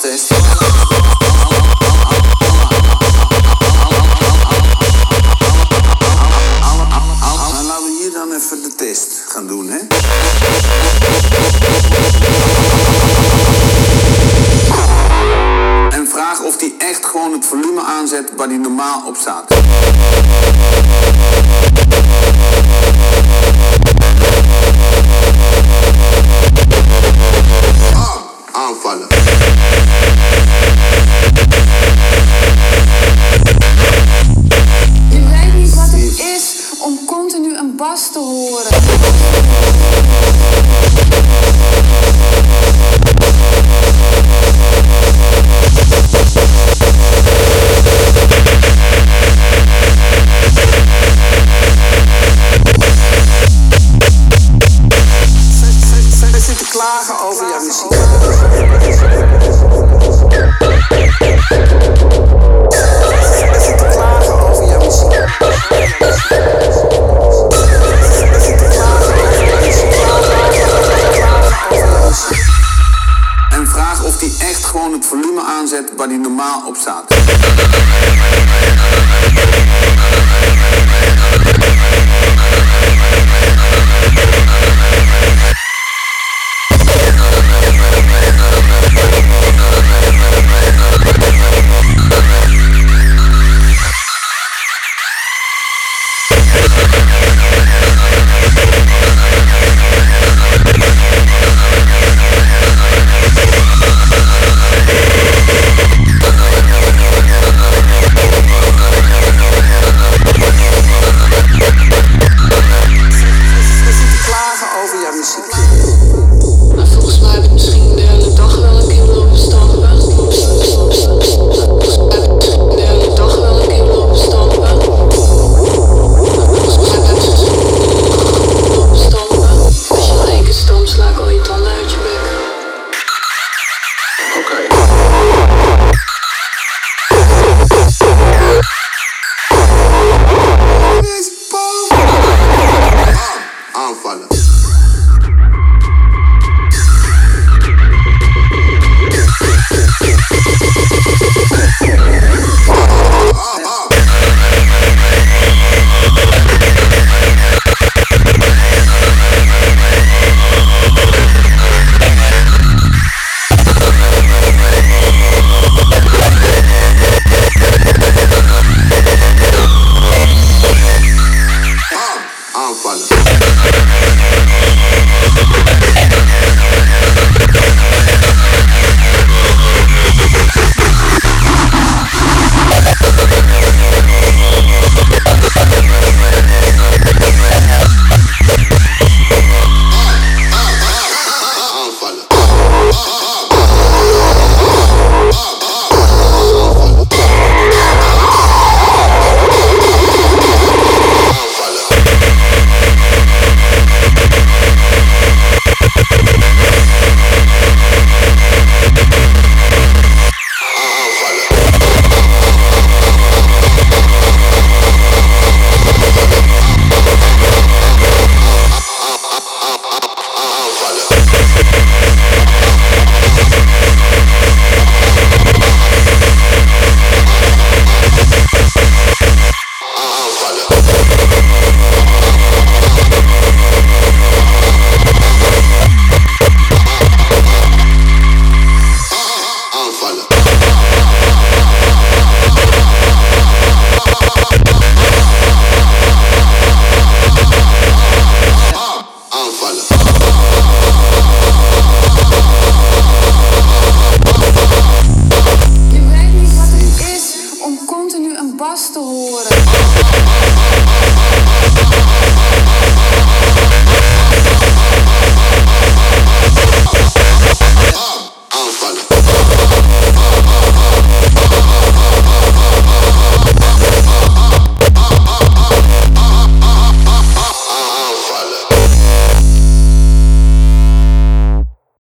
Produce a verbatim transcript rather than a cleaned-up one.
test. Laten we hier dan even de test gaan doen, hè? En vraag of die echt gewoon het volume aanzet waar die normaal op staat. Ah, aanvallen. Je weet niet wat het is om continu een bas te horen. Ze zitten klagen over jouw muziek. Ze zitten klagen over jouw muziek. Ze zitten klagen over jouw muziek. En vraag of die echt gewoon het volume aanzet waar die normaal op staat. Maar volgens